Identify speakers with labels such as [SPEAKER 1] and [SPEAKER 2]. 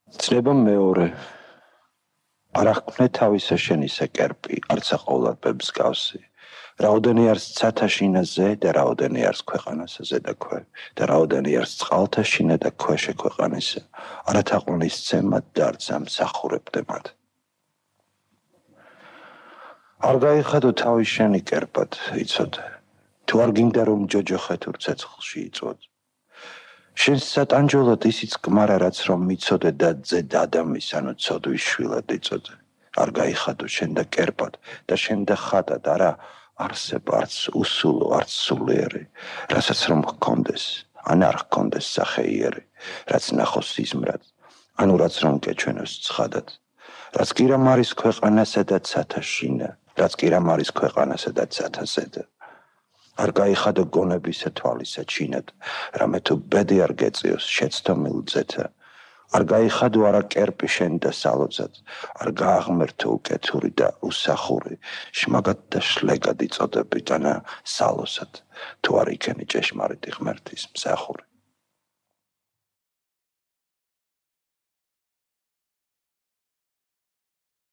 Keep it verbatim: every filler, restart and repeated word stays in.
[SPEAKER 1] ცნება მეორე არ აღქმნე თავისა შენ ისე კერპი, არცა ყოვლადბებს გავსი. რაოდენი არის ცათა შინა ზე და რაოდენი არის ქვეყანასა ზე და ქვე და რაოდენი არის წყალთა შინა და ქვეშე ქვეყანისა. არათაყვნის ცემად და არც ამსახურებდე მათ. არ გაიხადო თავი შენი კერპად, იცოდე. თუ არ გინდა რომ ჯოჯოხე თუ ცეცხლში იწვოდ. შენ სატანჯოლოდ ისიც კმარა რაც რომ მიცოდე და ძე დადამის ანუ ცოდვის შვილად იწოდე. არ გაიხადო შენ და კერპად და შენ და ხატად არა არსებ არც უსულო არც სულიერი, რასაც რომ გქონდეს, ან არ გქონდეს სახეიერი, რაც ნახოს სიზმრად, ანუ რაც რომ გეჩვენოს ცხადად, რაც კი რამ არის ქვეყანასა და ცათა შინა, რაც კი რამ არის ქვეყანასა და ცათა ზედა. არ გაიხადო გონებისა თვალისა ჩინად, რამე თუ ბედი არ გეწიოს შეცდომილ ძეთა. არ გაიხადო არა კერპი შენ და სალოცად, არ გააღმერთო უკეთური და უსახური, შმაგად და შლეგად იწოდები ტანა სალოსად, თუ არ იქენი ჭეშმარიტი ღმერთის მსახური.